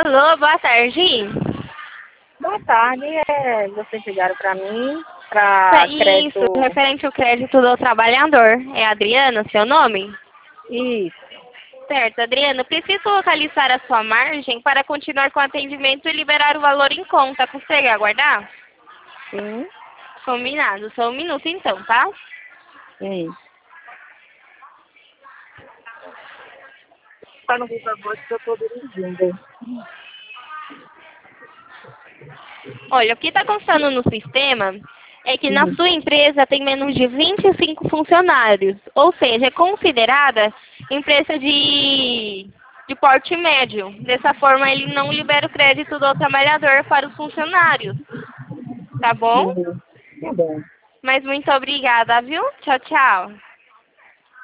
Alô, boa tarde. Boa tarde, vocês ligaram para mim, para Isso, crédito. referente ao crédito do trabalhador. É Adriana, seu nome? Isso, Certo, Adriana, preciso localizar a sua margem para continuar com o atendimento e liberar o valor em conta. Consegue aguardar? sim, Combinado, só um minuto então, tá? sim. Está no viva voz que eu estou dirigindo. Olha, o que está constando no sistema é que na Sim. sua empresa tem menos de 25 funcionários, ou seja, é considerada empresa de porte médio. Dessa forma, ele não libera o crédito do trabalhador para os funcionários, tá bom? Uhum. Tá bom. Mas muito obrigada, viu? Tchau, tchau.